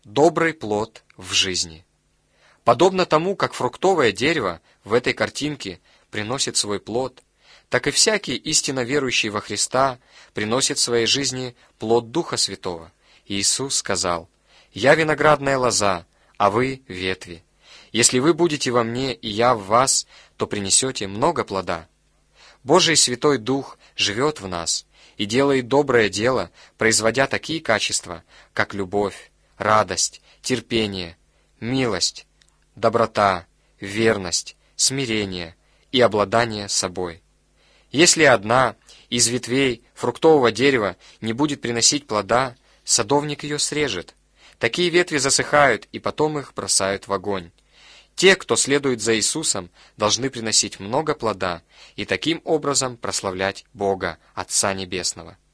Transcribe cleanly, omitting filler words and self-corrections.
Добрый плод в жизни. Подобно тому, как фруктовое дерево в этой картинке приносит свой плод, так и всякий истинно верующий во Христа приносит в своей жизни плод Духа Святого. Иисус сказал: «Я виноградная лоза, а вы ветви. Если вы будете во мне, и я в вас, то принесете много плода». Божий Святой Дух живет в нас и делает доброе дело, производя такие качества, как любовь, радость, терпение, милость, доброта, верность, смирение и обладание собой. Если одна из ветвей фруктового дерева не будет приносить плода, садовник ее срежет. Такие ветви засыхают, и потом их бросают в огонь. Те, кто следует за Иисусом, должны приносить много плода и таким образом прославлять Бога, Отца Небесного.